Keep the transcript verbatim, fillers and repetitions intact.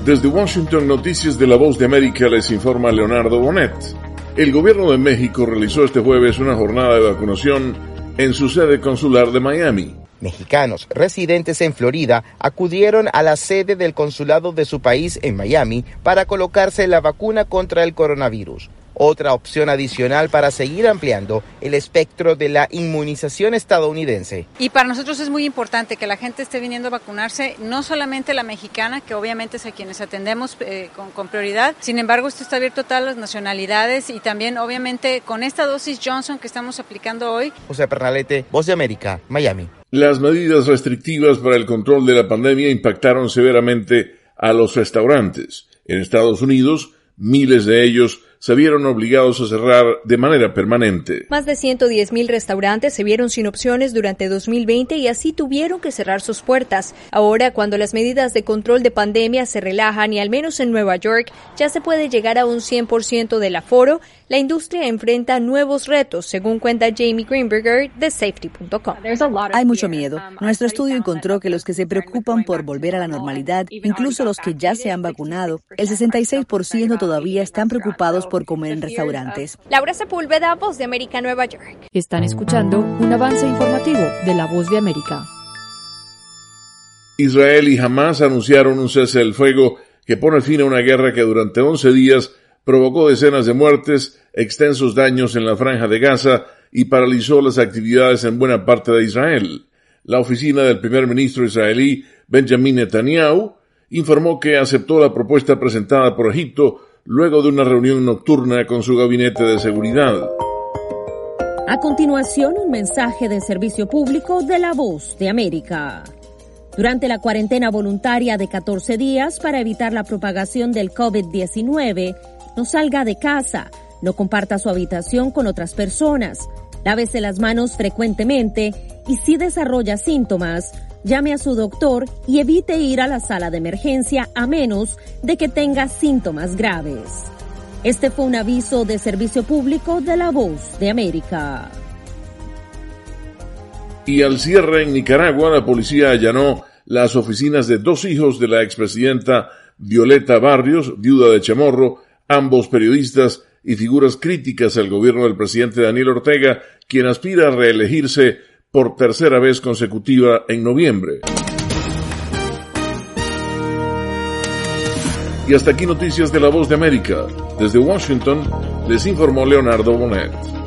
Desde Washington, Noticias de la Voz de América, les informa Leonardo Bonet. El gobierno de México realizó este jueves una jornada de vacunación en su sede consular de Miami. Mexicanos residentes en Florida acudieron a la sede del consulado de su país en Miami para colocarse la vacuna contra el coronavirus. Otra opción adicional para seguir ampliando el espectro de la inmunización estadounidense. Y para nosotros es muy importante que la gente esté viniendo a vacunarse, no solamente la mexicana, que obviamente es a quienes atendemos eh, con, con prioridad. Sin embargo, esto está abierto a todas las nacionalidades y también, obviamente, con esta dosis Johnson que estamos aplicando hoy. José Pernalete, Voz de América, Miami. Las medidas restrictivas para el control de la pandemia impactaron severamente a los restaurantes. En Estados Unidos, miles de ellos se vieron obligados a cerrar de manera permanente. Más de ciento diez mil restaurantes se vieron sin opciones durante dos mil veinte y así tuvieron que cerrar sus puertas. Ahora, cuando las medidas de control de pandemia se relajan y al menos en Nueva York ya se puede llegar a un cien por ciento del aforo, la industria enfrenta nuevos retos, según cuenta Jamie Greenberger de Safety punto com. Hay mucho miedo. Nuestro estudio encontró que los que se preocupan por volver a la normalidad, incluso los que ya se han vacunado, el sesenta y seis por ciento todavía están preocupados por comer en restaurantes. Laura Sepúlveda, Voz de América, Nueva York. Están escuchando un avance informativo de la Voz de América. Israel y Hamas anunciaron un cese del fuego que pone fin a una guerra que durante once días provocó decenas de muertes, extensos daños en la franja de Gaza y paralizó las actividades en buena parte de Israel. La oficina del primer ministro israelí, Benjamin Netanyahu, informó que aceptó la propuesta presentada por Egipto luego de una reunión nocturna con su gabinete de seguridad. A continuación, un mensaje de servicio público de la Voz de América. Durante la cuarentena voluntaria de catorce días para evitar la propagación del COVID diecinueve, no salga de casa, no comparta su habitación con otras personas, lávese las manos frecuentemente y si desarrolla síntomas, llame a su doctor y evite ir a la sala de emergencia a menos de que tenga síntomas graves. Este fue un aviso de servicio público de la Voz de América. Y al cierre en Nicaragua, la policía allanó las oficinas de dos hijos de la expresidenta Violeta Barrios, viuda de Chamorro, ambos periodistas y figuras críticas al gobierno del presidente Daniel Ortega, quien aspira a reelegirse por tercera vez consecutiva en noviembre. Y hasta aquí Noticias de la Voz de América. Desde Washington les informó Leonardo Bonet.